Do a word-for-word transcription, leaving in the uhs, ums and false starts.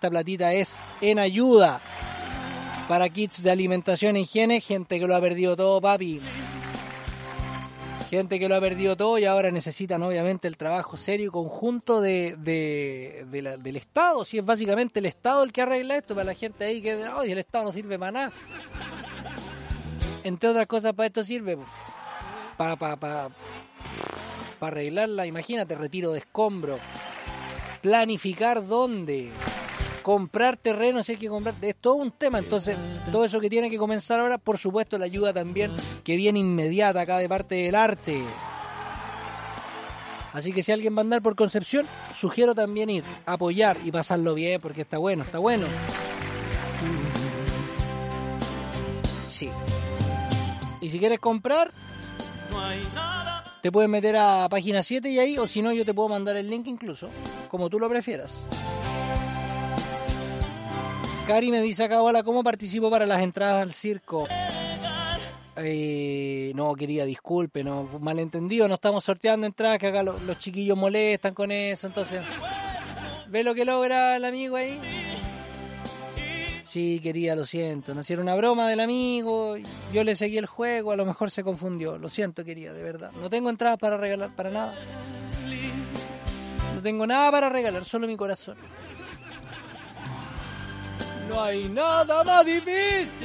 esta platita es en ayuda para kits de alimentación e higiene, gente que lo ha perdido todo, papi. Gente que lo ha perdido todo y ahora necesitan obviamente el trabajo serio y conjunto de, de, de la, del Estado. Si es básicamente el Estado el que arregla esto, para la gente ahí que oh, el Estado no sirve para nada. Entre otras cosas, para esto sirve. Para pa, pa, pa arreglarla, imagínate, retiro de escombros. Planificar dónde. Comprar terreno, si hay que comprar, es todo un tema. Entonces, todo eso que tiene que comenzar ahora, por supuesto, la ayuda también que viene inmediata acá de parte del arte. Así que si alguien va a andar por Concepción, sugiero también ir, apoyar y pasarlo bien, porque está bueno, está bueno. Sí. Y si quieres comprar, te puedes meter a página siete y ahí, o si no, yo te puedo mandar el link incluso, como tú lo prefieras. Cari me dice acá, hola, ¿cómo participo para las entradas al circo? Eh, no, querida, disculpe, no, malentendido, no estamos sorteando entradas, que acá los, los chiquillos molestan con eso, entonces, ¿ve lo que logra el amigo ahí? Sí, querida, lo siento, no hicieron una broma del amigo, yo le seguí el juego, a lo mejor se confundió, lo siento, querida, de verdad, no tengo entradas para regalar, para nada, no tengo nada para regalar, solo mi corazón. No hay nada más difícil.